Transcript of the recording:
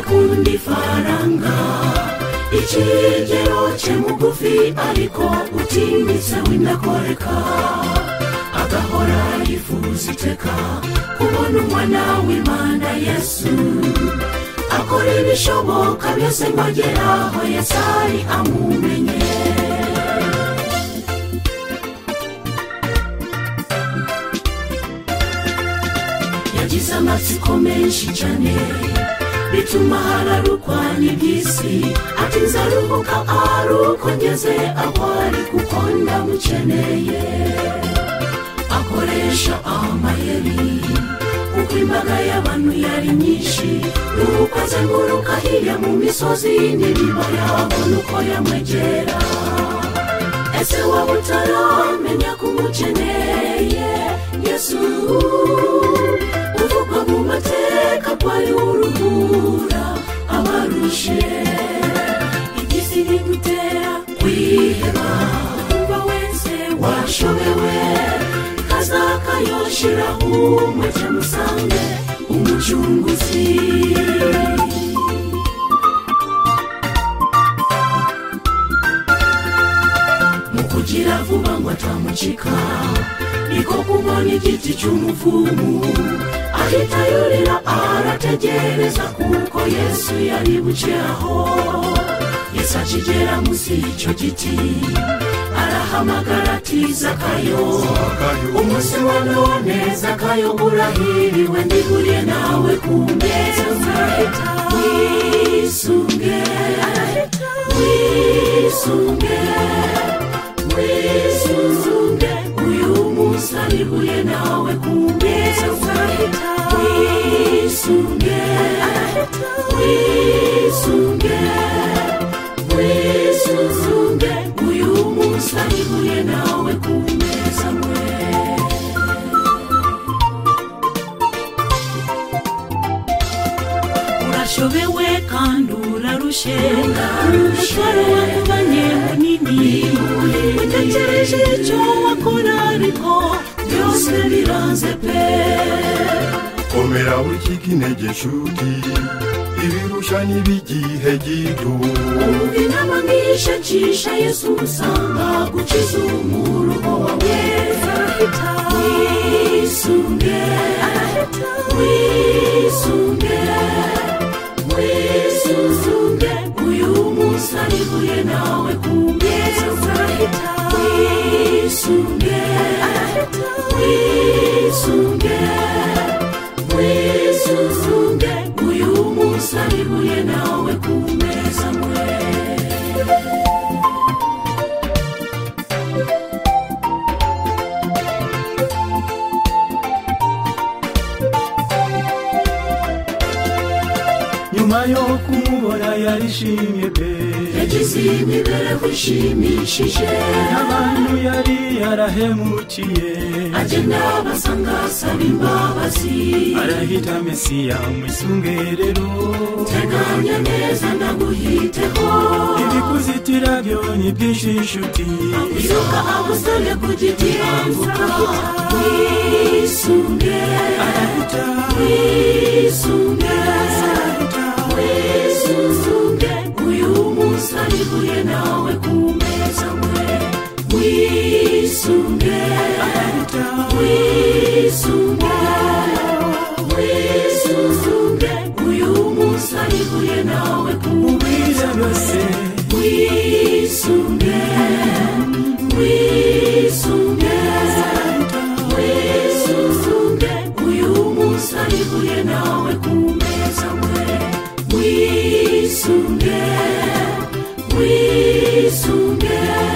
kundi faranga ikigero cye mugufi ariko utimitse w'indakoreka agahora yifuza iteka kubona umwana w'Imana Yesu akora ibishoboka byose ngo agere aho Yesu ari amumenye. Yagize amatsiko menshi cyane bituma hararukwa n'iby'isi ati nzaruhuka aruko ngeze aho ari kuko ndamukeneye. Akoresha amayeri kuko imbaga y'abantu yari nyinshi nuko azenguruka hirya mu misozi n'iriba yabona uko yamwegera. Ese waba utaramenya ko umukeneye Yesu uvugwa mu mateka ko ari uruhura abarushe igisi rigutera kwiheba umva wese washobewe kazakayoshiraho umwete musange umucunguzi. Mukugira vuba ngo atamucika niko kubona igiti cy'umuvumu ahita yurira arategereza kuko Yesu yari buce aho. Yesu akigera munsi y'icyo giti arahamagara ati Zakayo, umunsi wa none Zakayo urahiriwe ndihuriye nawe ku meza. Wisunge wisunge wisunge uyu munsi arihuye nawe ku meza. Wisunge wisunge wisunge uyu munsi arihuye nawe ku meza mwe. Urashobewe kandi urarushe umutwaro wakubanye munini utekereje icyo wakora ariko byose biranze pe. Komera wikika intege nshuti ibirusha n'ibigihe gito umva inama nk'ishakisha Yesu usanga gukiza umuruho wawe. Wisunge wisunge wisunge uyu munsi arihuye nawe ku meza. Wisunge wisunge wisunge uyu munsi arihuye nawe ku meza mwe. Nyuma yo kumubona yarishimye pe yagize imibereho ishimishije abantu yari yarahemukiye agenda basanga asaba imbabazi arahita Mesiya umwisungerero. teganya neza ndaguhiteho ibikuzitira byo ni byinshi nshuti isoka agusabye ku giti ambuka. Wisunge wisunge wisunge uyu munsi arihuye nawe ku meza mwe. Wisunge wisunge wisunge uyu munsi arihuye nawe ku meza byose. Wisunge wisunge wisunge uyu munsi arihuye nawe ku meza mwe. Wisunge wisunge